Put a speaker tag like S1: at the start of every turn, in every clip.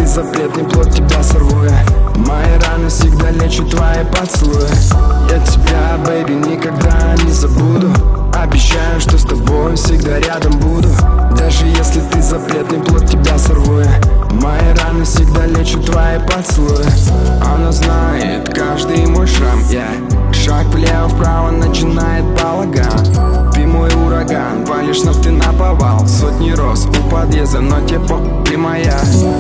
S1: запретный плод, тебя сорву я. Мои раны всегда лечу твои поцелуи. Я тебя, бэйби, никогда не забуду. Обещаю, что с тобой всегда рядом буду. Даже если ты запретный плод, тебя сорву я. Мои раны всегда лечу твои поцелуи. Она знает каждый мой шрам, Шаг влево-вправо начинает балаган. Ты мой ураган, валишь, но ты наповал. Сотни роз у подъезда, но тепло, ты моя.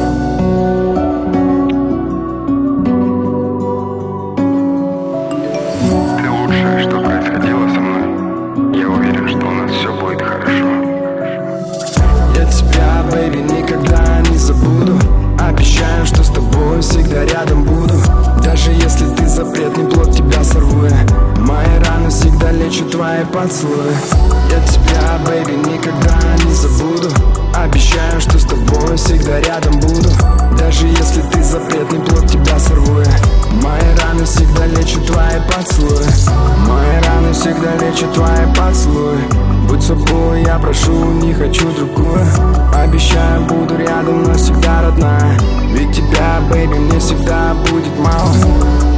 S2: Ты лучшее, что происходило со мной. Я уверен, что у нас все будет хорошо.
S1: Я тебя, бэйби, никогда не забуду. Обещаю, что с тобой всегда рядом буду. Даже если ты запретный плод, тебя сорву я. Мои раны всегда лечу твои поцелуи. Я тебя, бэйби, никогда не забуду. Обещаю, что с тобой всегда рядом буду. Даже если ты запретный плод, тебя сорву я. Мои раны всегда лечу твои поцелуи. Мои раны всегда лечу твои поцелуи. Будь собой, я прошу, не хочу другую. Обещаю, буду рядом навсегда, родная. Ведь тебя, бэйби, мне всегда будет мало.